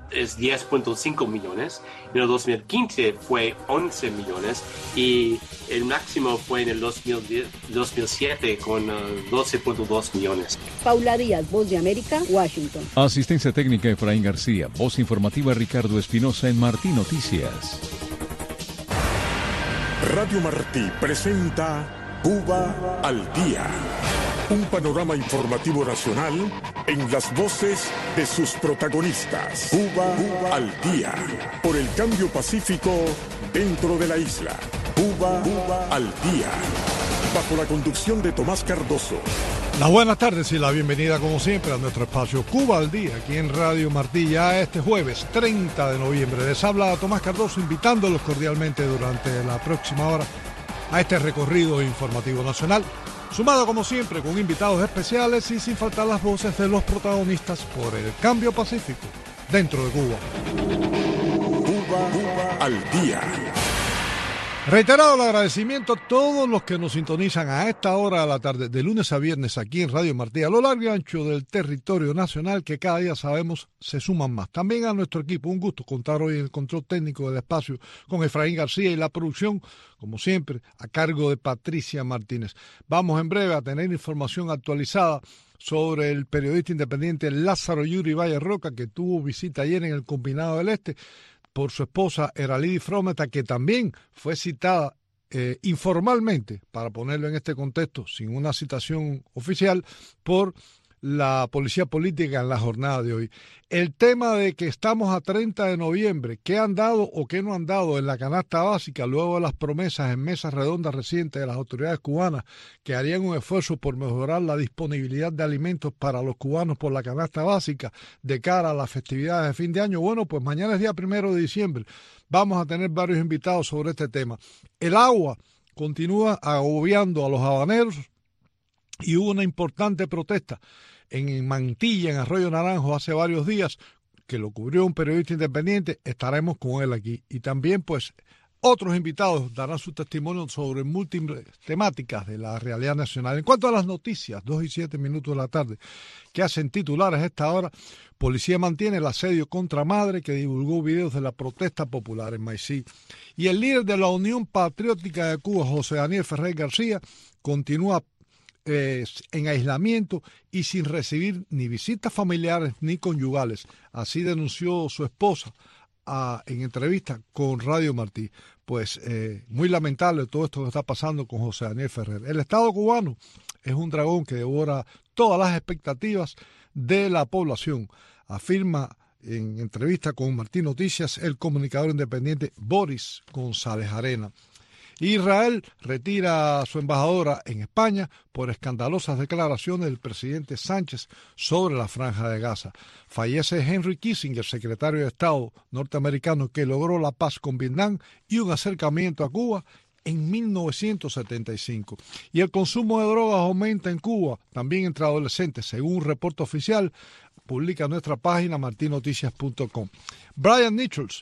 es 10.5 millones, en el 2015 fue 11 millones y el máximo fue en el 2007 con 12.2 millones. Paula Díaz, Voz de América, Washington. Asistencia técnica Efraín García, voz informativa Ricardo Espinosa en Martí Noticias. Radio Martí presenta Cuba al Día. Un panorama informativo nacional en las voces de sus protagonistas. Cuba al Día. Por el cambio pacífico dentro de la isla. Cuba al Día. Bajo la conducción de Tomás Cardoso. Las buenas tardes y la bienvenida como siempre a nuestro espacio Cuba al Día, aquí en Radio Martí, ya este jueves 30 de noviembre. Les habla Tomás Cardoso invitándolos cordialmente durante la próxima hora a este recorrido informativo nacional, sumado como siempre con invitados especiales y sin faltar las voces de los protagonistas por el cambio pacífico dentro de Cuba. Cuba al Día. Reiterado el agradecimiento a todos los que nos sintonizan a esta hora de la tarde, de lunes a viernes aquí en Radio Martí, a lo largo y ancho del territorio nacional, que cada día sabemos se suman más. También a nuestro equipo, un gusto contar hoy en el control técnico del espacio con Efraín García y la producción, como siempre, a cargo de Patricia Martínez. Vamos en breve a tener información actualizada sobre el periodista independiente Lázaro Yuri Valle Roca, que tuvo visita ayer en el Combinado del Este por su esposa Eralidi Frometa, que también fue citada informalmente, para ponerlo en este contexto, sin una citación oficial, por la policía política en la jornada de hoy. El tema de que estamos a 30 de noviembre, qué han dado o qué no han dado en la canasta básica luego de las promesas en mesas redondas recientes de las autoridades cubanas que harían un esfuerzo por mejorar la disponibilidad de alimentos para los cubanos por la canasta básica de cara a las festividades de fin de año. Bueno, pues mañana es día 1 de diciembre. Vamos a tener varios invitados sobre este tema. El agua continúa agobiando a los habaneros y hubo una importante protesta en Mantilla, en Arroyo Naranjo, hace varios días, que lo cubrió un periodista independiente. Estaremos con él aquí. Y también, pues, otros invitados darán su testimonio sobre múltiples temáticas de la realidad nacional. En cuanto a las noticias, 2:07 de la tarde, que hacen titulares a esta hora, policía mantiene el asedio contra madre que divulgó videos de la protesta popular en Maicí. Y el líder de la Unión Patriótica de Cuba, José Daniel Ferrer García, continúa en aislamiento y sin recibir ni visitas familiares ni conyugales. Así denunció su esposa en entrevista con Radio Martí. Pues muy lamentable todo esto que está pasando con José Daniel Ferrer. El Estado cubano es un dragón que devora todas las expectativas de la población, afirma en entrevista con Martí Noticias el comunicador independiente Boris González Arena. Israel retira a su embajadora en España por escandalosas declaraciones del presidente Sánchez sobre la Franja de Gaza. Fallece Henry Kissinger, secretario de Estado norteamericano que logró la paz con Vietnam y un acercamiento a Cuba en 1975. Y el consumo de drogas aumenta en Cuba, también entre adolescentes, según un reporte oficial, publica nuestra página martinoticias.com. Brian Nichols,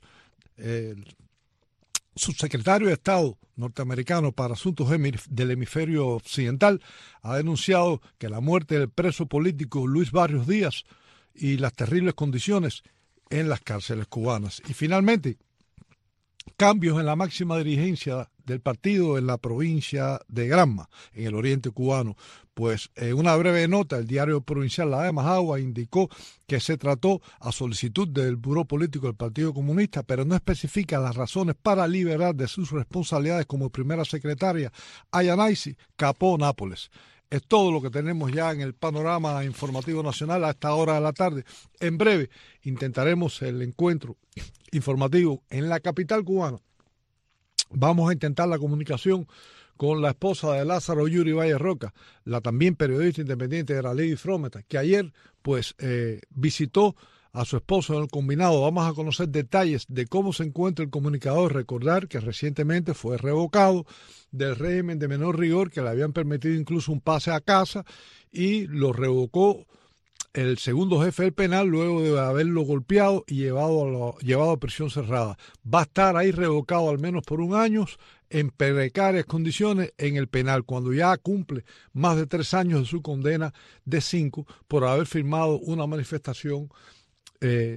subsecretario de Estado norteamericano para asuntos del hemisferio occidental, ha denunciado que la muerte del preso político Luis Barrios Díaz y las terribles condiciones en las cárceles cubanas. Y finalmente, cambios en la máxima dirigencia del partido en la provincia de Granma, en el oriente cubano. Pues en una breve nota, el diario provincial La de Majagua indicó que se trató a solicitud del Buró Político del Partido Comunista, pero no especifica las razones para liberar de sus responsabilidades como primera secretaria a Yanaysi Capó Nápoles. Es todo lo que tenemos ya en el panorama informativo nacional a esta hora de la tarde. En breve intentaremos el encuentro informativo en la capital cubana. Vamos a intentar la comunicación con la esposa de Lázaro Yuri Valle Roca, la también periodista independiente de Eralidi Frometa, que ayer pues visitó a su esposo en el Combinado. Vamos a conocer detalles de cómo se encuentra el comunicador. Recordar que recientemente fue revocado del régimen de menor rigor, que le habían permitido incluso un pase a casa, y lo revocó el segundo jefe del penal luego de haberlo golpeado y llevado a prisión cerrada. Va a estar ahí revocado al menos por un año en precarias condiciones en el penal, cuando ya cumple más de 3 años de su condena de 5 por haber firmado una manifestación,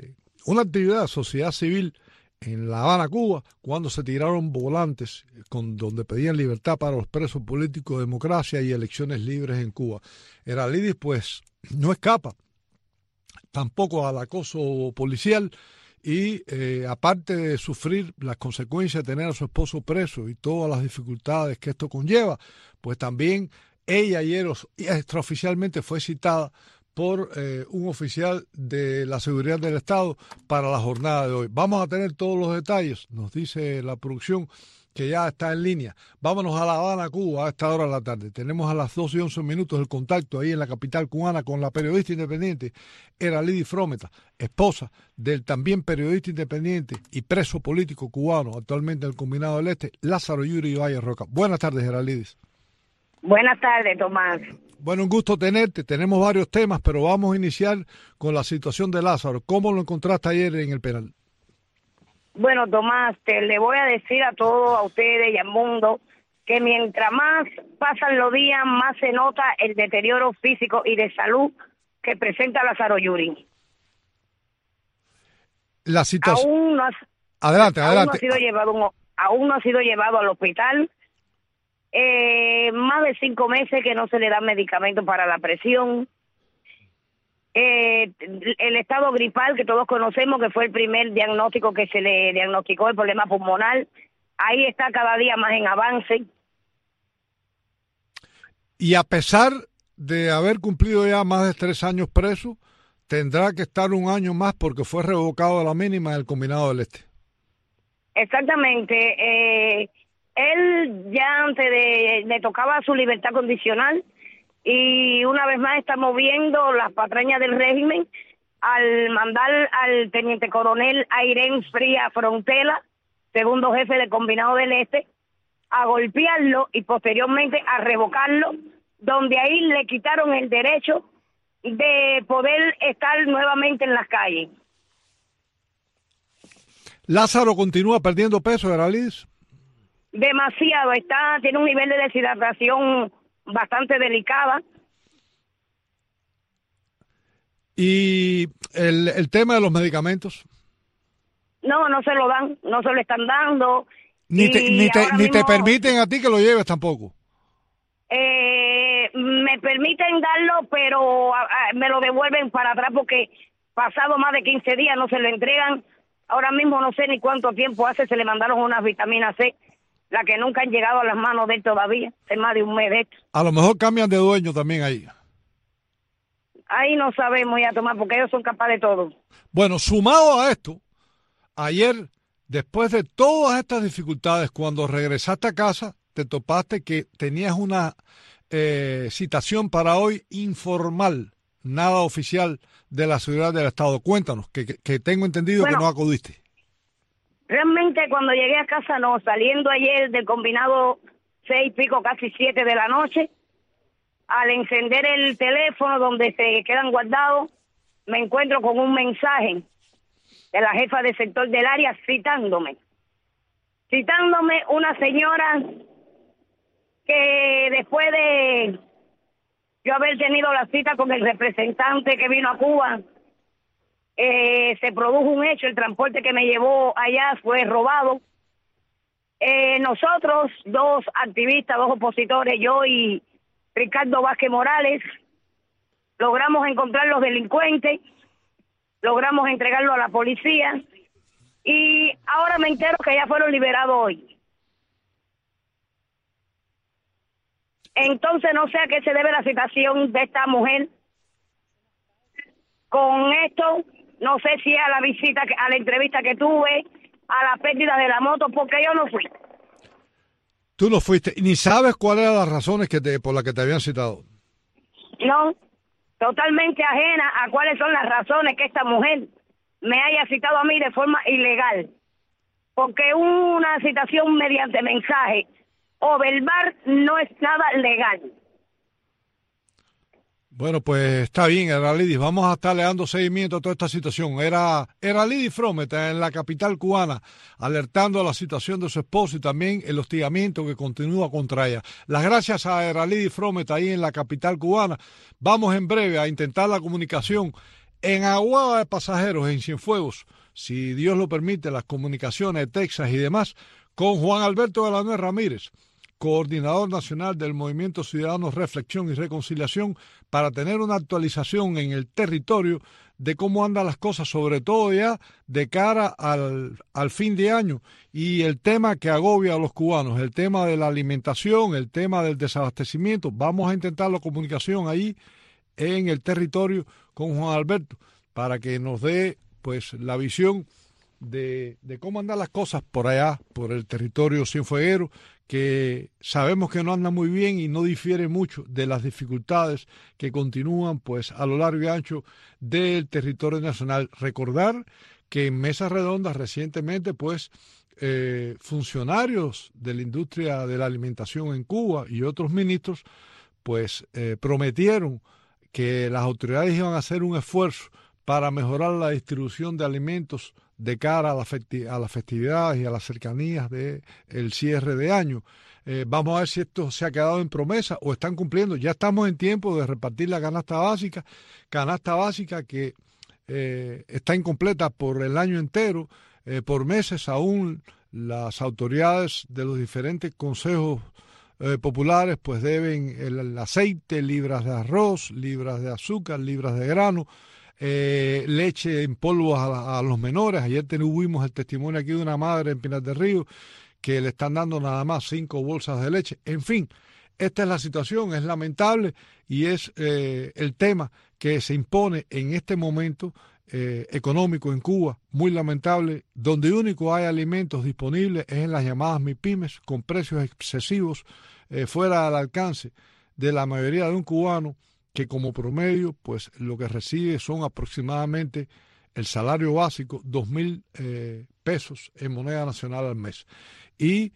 una actividad de sociedad civil en La Habana, Cuba, cuando se tiraron volantes donde pedían libertad para los presos políticos, democracia y elecciones libres en Cuba. Eralidis pues no escapa tampoco al acoso policial y aparte de sufrir las consecuencias de tener a su esposo preso y todas las dificultades que esto conlleva, pues también ella ayer extraoficialmente fue citada por un oficial de la seguridad del Estado para la jornada de hoy. Vamos a tener todos los detalles, nos dice la producción que ya está en línea. Vámonos a La Habana, Cuba, a esta hora de la tarde. Tenemos a las 2:11 el contacto ahí en la capital cubana con la periodista independiente Eralidis Frometa, esposa del también periodista independiente y preso político cubano, actualmente en el Combinado del Este, Lázaro Yuri Valle Roca. Buenas tardes, Eralidis. Buenas tardes, Tomás. Bueno, un gusto tenerte. Tenemos varios temas, pero vamos a iniciar con la situación de Lázaro. ¿Cómo lo encontraste ayer en el penal? Bueno, Tomás, le voy a decir a todos, a ustedes y al mundo, que mientras más pasan los días, más se nota el deterioro físico y de salud que presenta Lázaro Yuri. La situación... Aún no adelante. Aún no ha sido llevado al hospital. Más de 5 meses que no se le da medicamento para la presión. El estado gripal que todos conocemos, que fue el primer diagnóstico que se le diagnosticó, el problema pulmonar, ahí está cada día más en avance. Y a pesar de haber cumplido ya más de 3 años preso, tendrá que estar 1 año más porque fue revocado a la mínima del Combinado del Este. Exactamente. Él ya antes le tocaba su libertad condicional y una vez más estamos viendo las patrañas del régimen al mandar al teniente coronel Airén Fría Frontela, segundo jefe del Combinado del Este, a golpearlo y posteriormente a revocarlo, donde ahí le quitaron el derecho de poder estar nuevamente en las calles. ¿Lázaro continúa perdiendo peso, Eralidis? Demasiado, tiene un nivel de deshidratación bastante delicada. ¿Y el tema de los medicamentos? No se lo dan, no se lo están dando. Ni te permiten a ti que lo lleves tampoco. Me permiten darlo, pero me lo devuelven para atrás porque pasado más de 15 días no se lo entregan. Ahora mismo no sé ni cuánto tiempo hace, se le mandaron unas vitaminas C, la que nunca han llegado a las manos de él todavía, hace más de 1 mes de esto. A lo mejor cambian de dueño también ahí. Ahí no sabemos ya, Tomás, porque ellos son capaces de todo. Bueno, sumado a esto, ayer, después de todas estas dificultades, cuando regresaste a casa, te topaste que tenías una citación para hoy informal, nada oficial de la seguridad del Estado. Cuéntanos, que tengo entendido que no acudiste. Realmente cuando llegué a casa, no, saliendo ayer del Combinado 6 y pico, casi 7 de la noche, al encender el teléfono donde se quedan guardados, me encuentro con un mensaje de la jefa de sector del área citándome una señora que después de yo haber tenido la cita con el representante que vino a Cuba, se produjo un hecho, el transporte que me llevó allá fue robado. Nosotros, 2 activistas, 2 opositores, yo y Ricardo Vázquez Morales, logramos encontrar los delincuentes, logramos entregarlo a la policía y ahora me entero que ya fueron liberados hoy. Entonces no sé a qué se debe la situación de esta mujer. Con esto, no sé si a la visita, a la entrevista que tuve, a la pérdida de la moto, porque yo no fui. Tú no fuiste, ni sabes cuáles eran las razones por las que te habían citado. No, totalmente ajena a cuáles son las razones que esta mujer me haya citado a mí de forma ilegal. Porque una citación mediante mensaje o verbal no es nada legal. Bueno, pues está bien, Eralidis. Vamos a estarle dando seguimiento a toda esta situación. Era Eralidis Frometa en la capital cubana, alertando a la situación de su esposo y también el hostigamiento que continúa contra ella. Las gracias a Eralidis Frometa ahí en la capital cubana. Vamos en breve a intentar la comunicación En Aguada de Pasajeros, en Cienfuegos, si Dios lo permite, las comunicaciones de Texas y demás, con Juan Alberto Galanuez Ramírez, coordinador nacional del Movimiento Ciudadanos Reflexión y Reconciliación, para tener una actualización en el territorio de cómo andan las cosas, sobre todo ya de cara al fin de año, y el tema que agobia a los cubanos, el tema de la alimentación, el tema del desabastecimiento. Vamos a intentar la comunicación ahí en el territorio con Juan Alberto para que nos dé pues la visión de cómo andan las cosas por allá, por el territorio cienfueguero, que sabemos que no anda muy bien y no difiere mucho de las dificultades que continúan pues a lo largo y ancho del territorio nacional. Recordar que en mesas redondas recientemente pues funcionarios de la industria de la alimentación en Cuba y otros ministros pues prometieron que las autoridades iban a hacer un esfuerzo para mejorar la distribución de alimentos de cara a las festividades y a las cercanías del cierre de año. Vamos a ver si esto se ha quedado en promesa o están cumpliendo. Ya estamos en tiempo de repartir la canasta básica que está incompleta por el año entero, por meses. Aún las autoridades de los diferentes consejos populares pues deben el aceite, libras de arroz, libras de azúcar, libras de grano, leche en polvo a los menores. Ayer tuvimos el testimonio aquí de una madre en Pinar del Río que le están dando nada más 5 bolsas de leche. En fin, esta es la situación, es lamentable y es el tema que se impone en este momento económico en Cuba, muy lamentable, donde único hay alimentos disponibles es en las llamadas MIPYMES, con precios excesivos, fuera del alcance de la mayoría de un cubano, que como promedio pues lo que recibe son aproximadamente el salario básico, 2.000 pesos en moneda nacional al mes. Y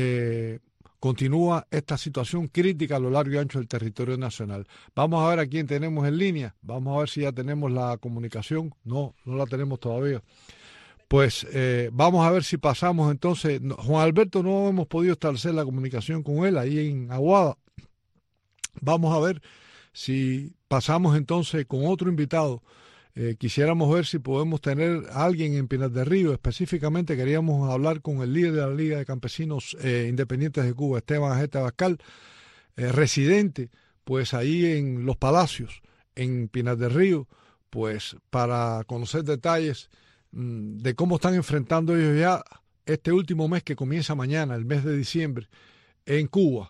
continúa esta situación crítica a lo largo y ancho del territorio nacional. Vamos a ver a quién tenemos en línea, vamos a ver si ya tenemos la comunicación. No la tenemos todavía. Pues vamos a ver si pasamos entonces. Juan Alberto, no hemos podido establecer la comunicación con él ahí en Aguada. Vamos a ver si pasamos entonces con otro invitado. Quisiéramos ver si podemos tener a alguien en Pinar del Río. Específicamente queríamos hablar con el líder de la Liga de Campesinos Independientes de Cuba, Esteban Ajeta Abascal, residente pues ahí en Los Palacios, en Pinar del Río, pues para conocer detalles de cómo están enfrentando ellos ya este último mes que comienza mañana, el mes de diciembre, en Cuba.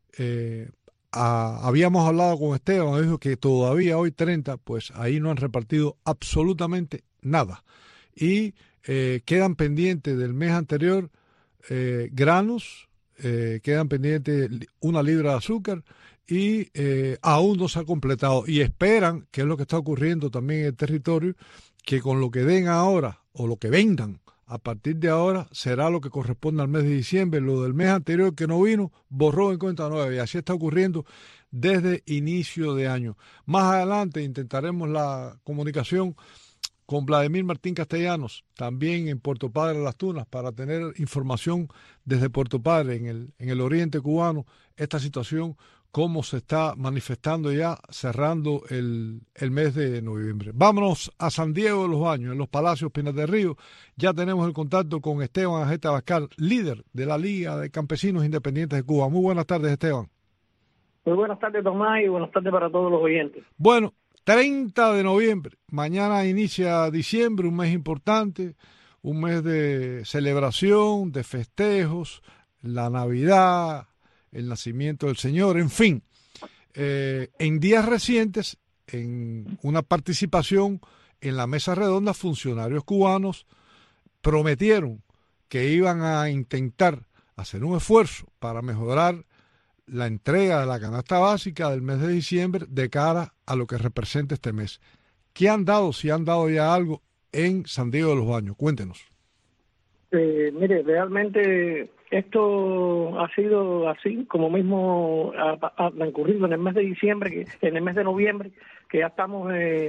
Habíamos hablado con Esteban, dijo que todavía hoy 30, pues ahí no han repartido absolutamente nada. Y quedan pendientes del mes anterior granos, quedan pendientes 1 libra de azúcar y aún no se ha completado. Y esperan, que es lo que está ocurriendo también en el territorio, que con lo que den ahora o lo que vendan a partir de ahora será lo que corresponde al mes de diciembre. Lo del mes anterior que no vino, borró en cuenta nueva, y así está ocurriendo desde inicio de año. Más adelante intentaremos la comunicación con Vladimir Martín Castellanos, también en Puerto Padre Las Tunas, para tener información desde Puerto Padre, en el oriente cubano, esta situación, cómo se está manifestando ya cerrando el mes de noviembre. Vámonos a San Diego de los Baños, en Los Palacios, Pinar del Río. Ya tenemos el contacto con Esteban Ajeta Abascal, líder de la Liga de Campesinos Independientes de Cuba. Muy buenas tardes, Esteban. Muy buenas tardes, Tomás, y buenas tardes para todos los oyentes. Bueno, 30 de noviembre, mañana inicia diciembre, un mes importante, un mes de celebración, de festejos, la Navidad, el nacimiento del Señor, en fin. En días recientes, en una participación en la mesa redonda, funcionarios cubanos prometieron que iban a intentar hacer un esfuerzo para mejorar la entrega de la canasta básica del mes de diciembre de cara a lo que representa este mes. ¿Qué han dado, si han dado ya algo en San Diego de los Baños? Cuéntenos. Mire, realmente esto ha sido así, como mismo ha ocurrido en el mes de diciembre, en el mes de noviembre, que ya estamos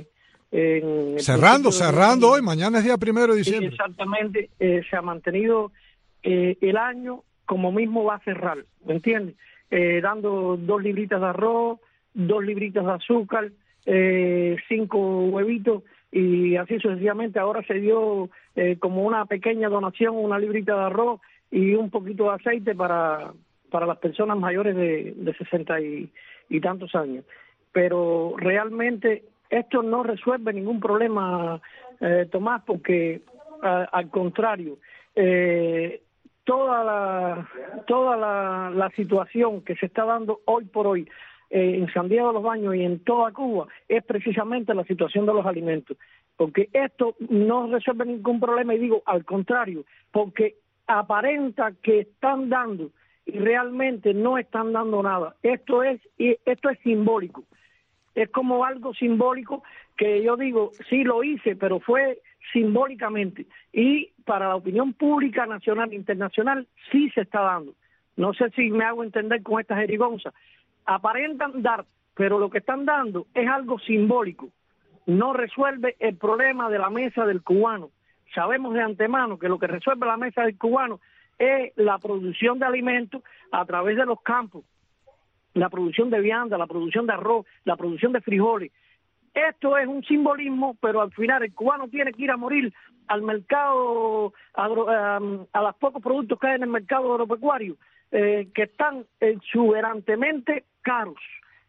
cerrando hoy, mañana es día 1 de diciembre. Sí, exactamente, se ha mantenido el año como mismo va a cerrar, ¿me entiendes? Dando 2 libritas de arroz, 2 libritas de azúcar, 5 huevitos y así sucesivamente. Ahora se dio como una pequeña donación, una librita de arroz y un poquito de aceite para las personas mayores de 60 y tantos años. Pero realmente esto no resuelve ningún problema, Tomás, porque al contrario, toda la situación que se está dando hoy por hoy en San Diego de los Baños y en toda Cuba es precisamente la situación de los alimentos, porque esto no resuelve ningún problema, y digo al contrario, porque aparenta que están dando y realmente no están dando nada. Esto es simbólico, es como algo simbólico que yo digo, sí lo hice, pero fue simbólicamente, y para la opinión pública nacional e internacional sí se está dando. No sé si me hago entender con esta jerigonza. Aparentan dar, pero lo que están dando es algo simbólico, no resuelve el problema de la mesa del cubano. Sabemos de antemano que lo que resuelve la mesa del cubano es la producción de alimentos a través de los campos, la producción de vianda, la producción de arroz, la producción de frijoles. Esto es un simbolismo, pero al final el cubano tiene que ir a morir al mercado, a los pocos productos que hay en el mercado agropecuario, que están exuberantemente caros,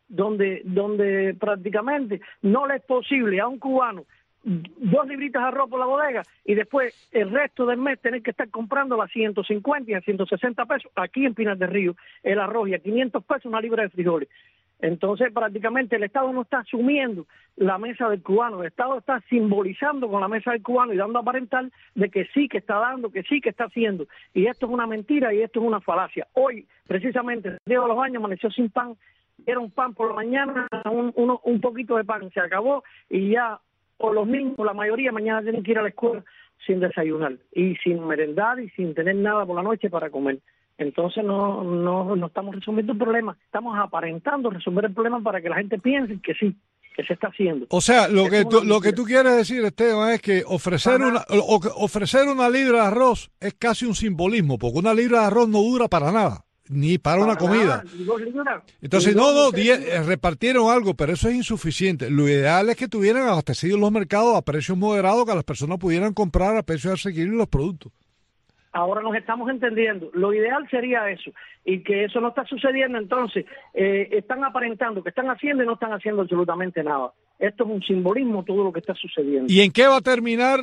donde prácticamente no le es posible a un cubano 2 libritas de arroz por la bodega y después el resto del mes tener que estar comprando a 150 y a 160 pesos aquí en Pinar del Río el arroz, y a 500 pesos una libra de frijoles. Entonces prácticamente el Estado no está asumiendo la mesa del cubano, el Estado está simbolizando con la mesa del cubano y dando a aparentar de que sí que está dando, que sí que está haciendo, y esto es una mentira y esto es una falacia. Hoy precisamente Diego de los Baños amaneció sin pan, era un pan por la mañana, un poquito de pan, se acabó, y ya o los niños, la mayoría mañana tienen que ir a la escuela sin desayunar y sin merendar y sin tener nada por la noche para comer. Entonces no estamos resolviendo el problema, estamos aparentando resolver el problema para que la gente piense que sí, que se está haciendo. O sea, lo que tú quieres decir, Esteban, es que ofrecer una libra de arroz es casi un simbolismo, porque una libra de arroz no dura para nada, ni para una comida. Entonces, repartieron algo, pero eso es insuficiente. Lo ideal es que tuvieran abastecidos los mercados a precios moderados, que las personas pudieran comprar a precios asequibles los productos. Ahora nos estamos entendiendo. Lo ideal sería eso, y que eso no está sucediendo. Entonces, están aparentando que están haciendo y no están haciendo absolutamente nada. Esto es un simbolismo, todo lo que está sucediendo. ¿Y en qué va a terminar?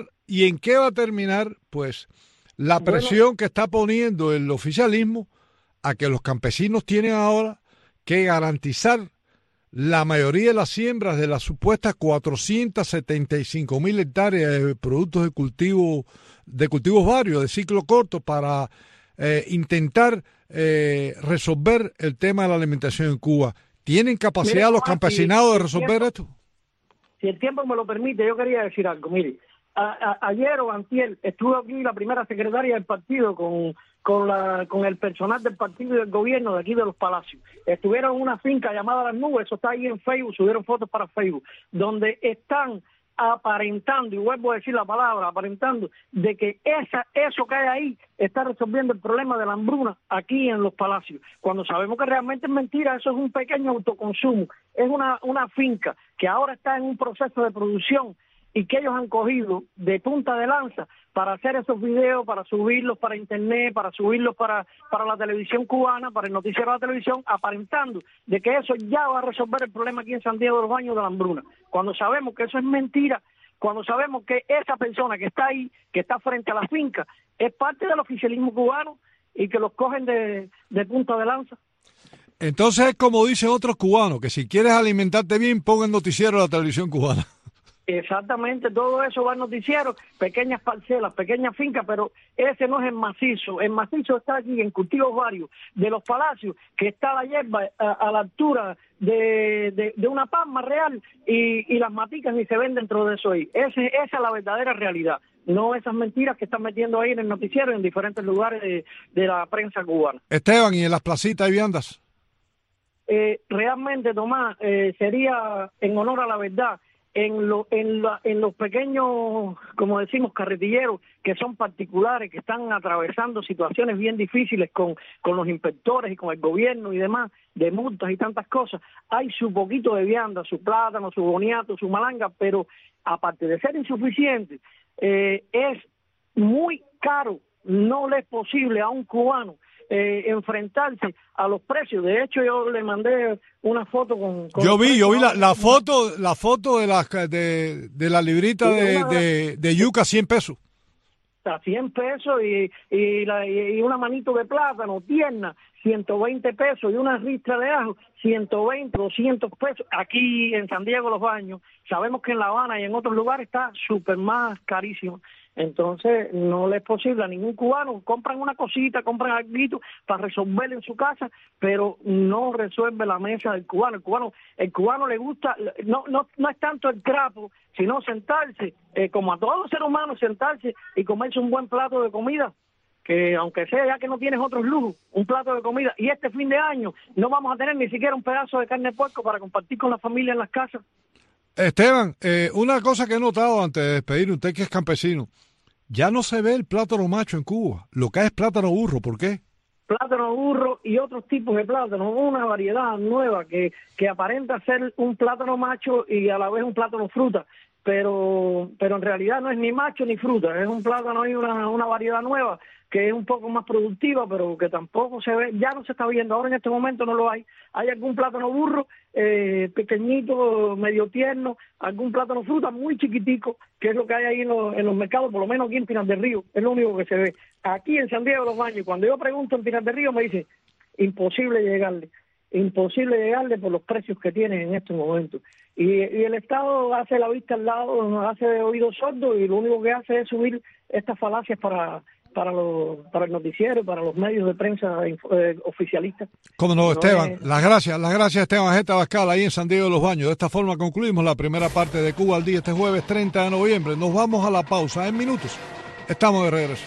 Pues, la presión que está poniendo el oficialismo a que los campesinos tienen ahora que garantizar la mayoría de las siembras de las supuestas 475.000 hectáreas de productos de cultivos varios, de ciclo corto, para intentar resolver el tema de la alimentación en Cuba. ¿Tienen capacidad los campesinados de resolver esto? Si el tiempo me lo permite, yo quería decir algo. Mire, ayer o antier estuvo aquí la primera secretaria del partido con el personal del partido y del gobierno de aquí de los Palacios. Estuvieron en una finca llamada Las Nubes, eso está ahí en Facebook, subieron fotos para Facebook, donde están aparentando, y vuelvo a decir la palabra, aparentando, de que eso que hay ahí está resolviendo el problema de la hambruna aquí en los Palacios, cuando sabemos que realmente es mentira. Eso es un pequeño autoconsumo, es una finca que ahora está en un proceso de producción y que ellos han cogido de punta de lanza para hacer esos videos, para subirlos para internet, para subirlos para la televisión cubana, para el noticiero de la televisión, aparentando de que eso ya va a resolver el problema aquí en San Diego de los Baños de la hambruna, cuando sabemos que eso es mentira, cuando sabemos que esa persona que está ahí, que está frente a la finca, es parte del oficialismo cubano y que los cogen de punta de lanza. Entonces es como dicen otros cubanos, que si quieres alimentarte bien, pon el noticiero de la televisión cubana. Exactamente, todo eso va al noticiero, pequeñas parcelas, pequeñas fincas, pero ese no es el macizo está aquí en cultivos varios de los Palacios, que está la hierba a la altura de una palma real y las maticas ni se ven dentro de eso ahí. Esa es la verdadera realidad, no esas mentiras que están metiendo ahí en el noticiero y en diferentes lugares de la prensa cubana. Esteban, ¿y en las placitas y viandas? Realmente, Tomás, sería en honor a la verdad. En los pequeños, como decimos, carretilleros que son particulares, que están atravesando situaciones bien difíciles con los inspectores y con el gobierno y demás, de multas y tantas cosas, hay su poquito de vianda, su plátano, su boniato, su malanga, pero aparte de ser insuficiente, es muy caro. No le es posible a un cubano enfrentarse a los precios. De hecho, yo le mandé una foto con yo vi la foto de la librita de yuca, 100 pesos. A 100 pesos y una manito de plátano tierna, 120 pesos, y una ristra de ajo, 120, 200 pesos. Aquí en San Diego Los Baños, sabemos que en La Habana y en otros lugares está súper más carísimo. Entonces, no le es posible a ningún cubano. Compran una cosita, compran algo para resolverlo en su casa, pero no resuelve la mesa del cubano. El cubano le gusta, no es tanto el trapo, sino sentarse, como a todos los seres humanos, sentarse y comerse un buen plato de comida, que aunque sea ya que no tienes otros lujos, un plato de comida. Y este fin de año no vamos a tener ni siquiera un pedazo de carne de puerco para compartir con la familia en las casas. Esteban, una cosa que he notado antes de despedir, usted que es campesino, ya no se ve el plátano macho en Cuba, lo que es plátano burro. ¿Por qué? Plátano burro y otros tipos de plátano, una variedad nueva que aparenta ser un plátano macho y a la vez un plátano fruta, pero en realidad no es ni macho ni fruta, es un plátano y una variedad nueva que es un poco más productiva, pero que tampoco se ve, ya no se está viendo, ahora en este momento no lo hay. Hay algún plátano burro pequeñito, medio tierno, algún plátano fruta muy chiquitico, que es lo que hay ahí en los mercados, por lo menos aquí en Pinar del Río, es lo único que se ve. Aquí en San Diego de Los Baños, cuando yo pregunto en Pinar del Río, me dicen, imposible llegarle por los precios que tienen en estos momentos. Y el Estado hace la vista al lado, hace oídos sordos, y lo único que hace es subir estas falacias para el noticiero, para los medios de prensa oficialistas. Cómo no, Esteban. Las gracias Esteban Jeta Abascal, ahí en San Diego de Los Baños. De esta forma concluimos la primera parte de Cuba al Día este jueves 30 de noviembre. Nos vamos a la pausa en minutos. Estamos de regreso.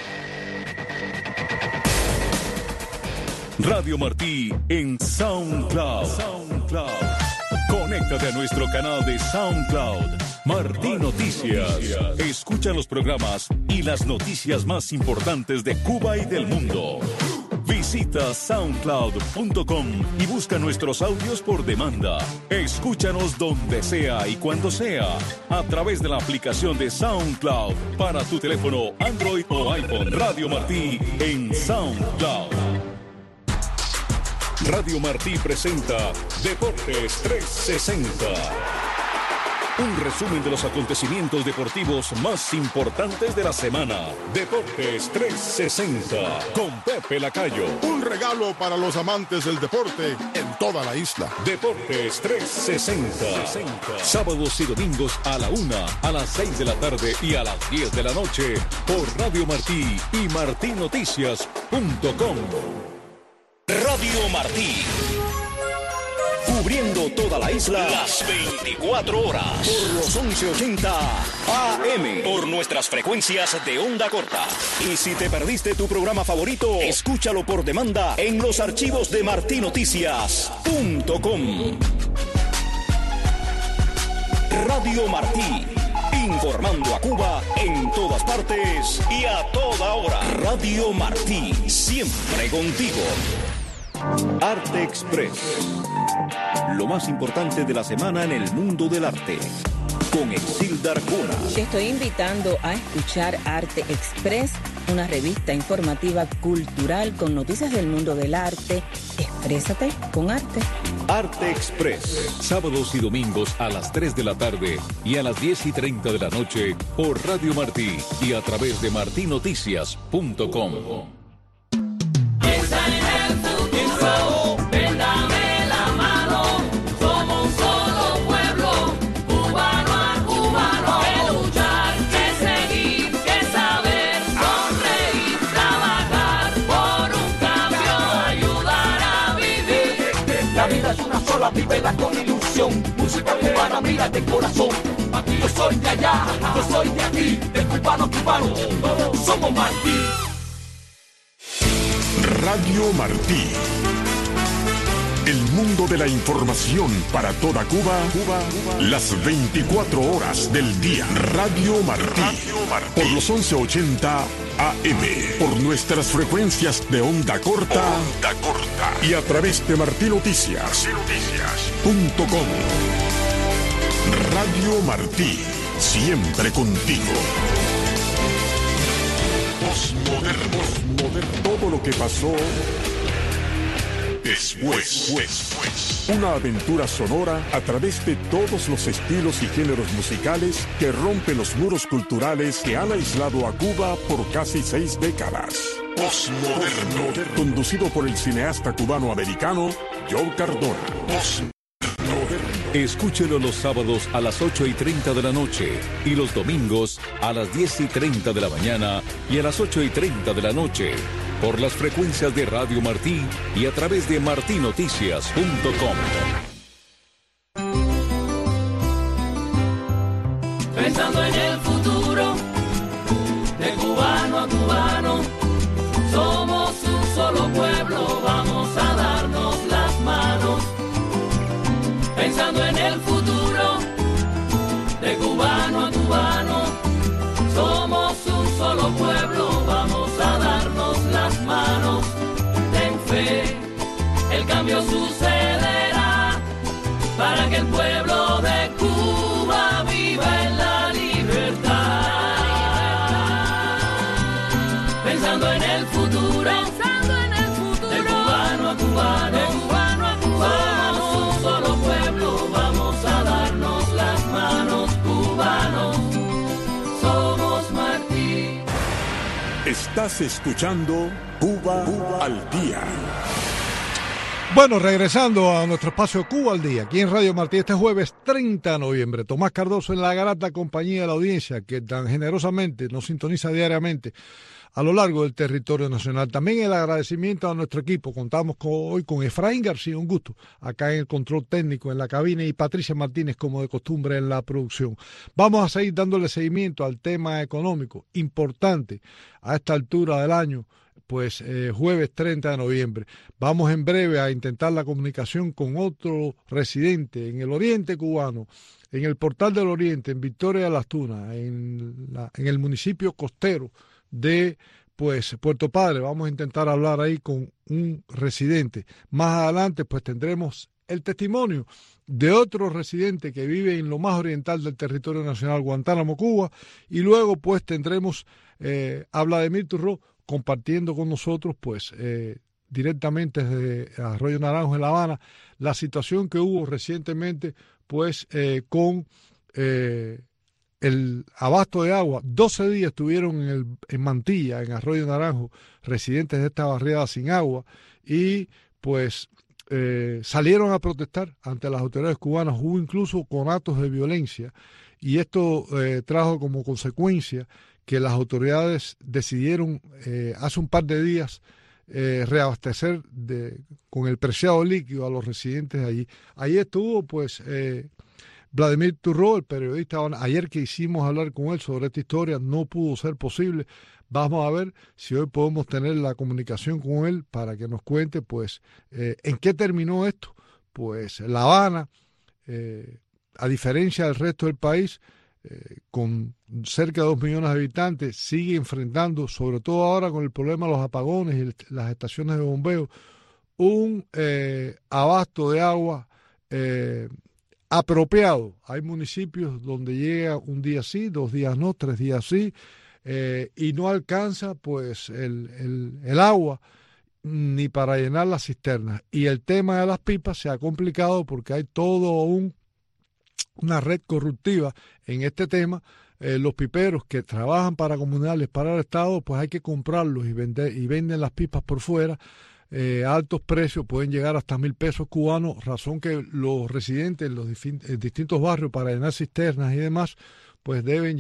Radio Martí en SoundCloud. Conéctate a nuestro canal de SoundCloud, Martí Noticias. Escucha los programas y las noticias más importantes de Cuba y del mundo. Visita soundcloud.com y busca nuestros audios por demanda. Escúchanos donde sea y cuando sea, a través de la aplicación de SoundCloud para tu teléfono Android o iPhone. Radio Martí en SoundCloud. Radio Martí presenta Deportes 360. Un resumen de los acontecimientos deportivos más importantes de la semana. Deportes 360 con Pepe Lacayo. Un regalo para los amantes del deporte en toda la isla. Deportes 360. Sábados y domingos a la 1, a las 6 de la tarde y a las 10 de la noche por Radio Martí y martinoticias.com. Radio Martí. Cubriendo toda la isla las 24 horas. Por los 1180 AM. Por nuestras frecuencias de onda corta. Y si te perdiste tu programa favorito, escúchalo por demanda en los archivos de martinoticias.com. Radio Martí. Informando a Cuba en todas partes y a toda hora. Radio Martí. Siempre contigo. Arte Express. Lo más importante de la semana en el mundo del arte. Con Exilda Arjona. Te estoy invitando a escuchar Arte Express, una revista informativa cultural con noticias del mundo del arte. Exprésate con arte. Arte Express. Sábados y domingos a las 3 de la tarde y a las 10:30 de la noche por Radio Martí y a través de martinoticias.com. Vívela con ilusión, música cubana, mira de corazón. Aquí yo soy de allá, yo soy de aquí, de cubano, todos somos Martí. Radio Martí. El mundo de la información para toda Cuba, las 24 horas del día. Radio Martí. Por los 1180 AM. Por nuestras frecuencias de onda corta. Y a través de martinoticias.com. Radio Martí. siempre contigo. Postmoderno. Todo lo que pasó después. Una aventura sonora a través de todos los estilos y géneros musicales que rompen los muros culturales que han aislado a Cuba por casi 6 décadas. Postmoderno. Conducido por el cineasta cubano-americano Joe Cardona. Escúchelo los sábados a las 8:30 de la noche y los domingos a las 10:30 de la mañana y a las 8:30 de la noche por las frecuencias de Radio Martí y a través de martinoticias.com. Pensando en el futuro, de cubano a cubano, somos un solo pueblo, vamos a darnos las manos. Pensando en el futuro, de cubano a cubano, somos un solo pueblo, vamos a darnos las manos. Ten fe, el cambio sucederá, para que el pueblo de Cuba viva en la libertad. Pensando en el futuro, de cubano a cubano, somos un solo pueblo, vamos a darnos las manos, cubanos, somos Martí. Estás escuchando Cuba al Día. Bueno, regresando a nuestro espacio Cuba al Día, aquí en Radio Martí, este jueves 30 de noviembre. Tomás Cardoso en la grata compañía de la audiencia que tan generosamente nos sintoniza diariamente a lo largo del territorio nacional. También el agradecimiento a nuestro equipo. Contamos hoy con Efraín García, un gusto, acá en el control técnico, en la cabina, y Patricia Martínez, como de costumbre, en la producción. Vamos a seguir dándole seguimiento al tema económico, importante a esta altura del año, pues jueves 30 de noviembre. Vamos en breve a intentar la comunicación con otro residente en el oriente cubano, en el Portal del Oriente, en Victoria de las Tunas, en el municipio costero de pues Puerto Padre. Vamos a intentar hablar ahí con un residente. Más adelante pues tendremos el testimonio de otro residente que vive en lo más oriental del territorio nacional, Guantánamo, Cuba, y luego pues tendremos a Vladimir Turró compartiendo con nosotros pues directamente desde Arroyo Naranjo en La Habana la situación que hubo recientemente pues con el abasto de agua. 12 días estuvieron en Mantilla, en Arroyo Naranjo, residentes de esta barriada sin agua, y pues salieron a protestar ante las autoridades cubanas. Hubo incluso conatos de violencia, y esto trajo como consecuencia que las autoridades decidieron hace un par de días reabastecer con el preciado líquido a los residentes de allí. Allí estuvo pues Vladimir Turró, el periodista. Ayer que hicimos hablar con él sobre esta historia no pudo ser posible. Vamos a ver si hoy podemos tener la comunicación con él para que nos cuente pues en qué terminó esto. Pues La Habana, a diferencia del resto del país, con cerca de 2 millones de habitantes, sigue enfrentando, sobre todo ahora con el problema de los apagones y las estaciones de bombeo, un abasto de agua apropiado. Hay municipios donde llega un día sí, 2 días no, 3 días sí, y no alcanza pues el agua ni para llenar las cisternas. Y el tema de las pipas se ha complicado porque hay todo una red corruptiva en este tema. Los piperos que trabajan para comunales, para el Estado, pues hay que comprarlos y venden las pipas por fuera a altos precios, pueden llegar hasta 1,000 pesos cubanos, razón que los residentes en los distintos barrios, para llenar cisternas y demás, pues deben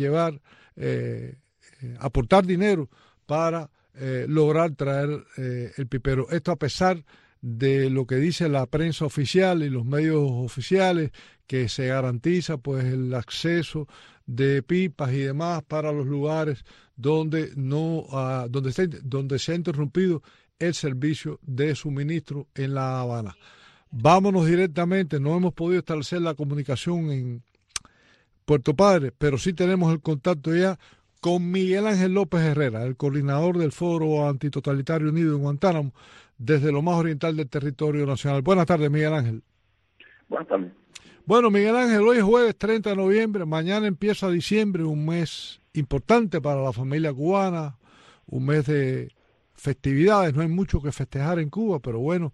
aportar dinero para lograr traer el pipero. Esto a pesar de lo que dice la prensa oficial y los medios oficiales, que se garantiza pues el acceso de pipas y demás para los lugares donde se ha interrumpido el servicio de suministro en La Habana. Vámonos directamente, no hemos podido establecer la comunicación en Puerto Padre, pero sí tenemos el contacto ya con Miguel Ángel López Herrera, el coordinador del Foro Antitotalitario Unido en Guantánamo, desde lo más oriental del territorio nacional. Buenas tardes, Miguel Ángel. Buenas tardes. Bueno, Miguel Ángel, hoy es jueves 30 de noviembre, mañana empieza diciembre, un mes importante para la familia cubana, un mes de festividades, no hay mucho que festejar en Cuba, pero bueno,